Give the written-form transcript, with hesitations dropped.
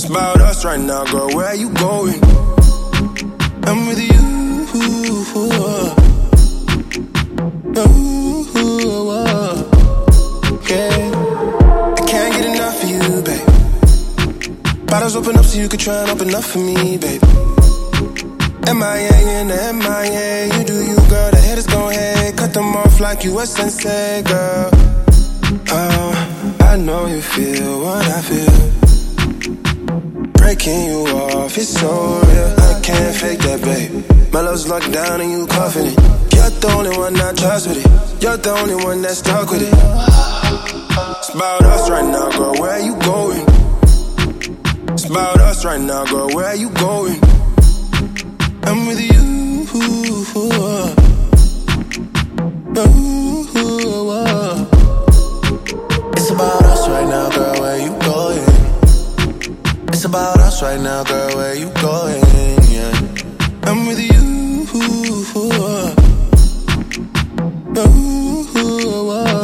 about us right now, girl, where you going? I'm with you. Yeah. I can't get enough of you, babe. Bottles open up so you can try and open up for me, babe. MIA in the MIA, you do you, girl, the haters gon' hate. Cut them off like you a sensei, girl. I know you feel what I feel. Breaking you off, it's so real. I can't fake that, babe. My love's locked down and you coughing it. You're the only one I trust with it. You're the only one that's stuck with it. It's about us right now, girl, where you going? It's about us right now, girl, where you going? I'm with you. It's about us right now, girl, where you going? It's about us right now, girl, where you going?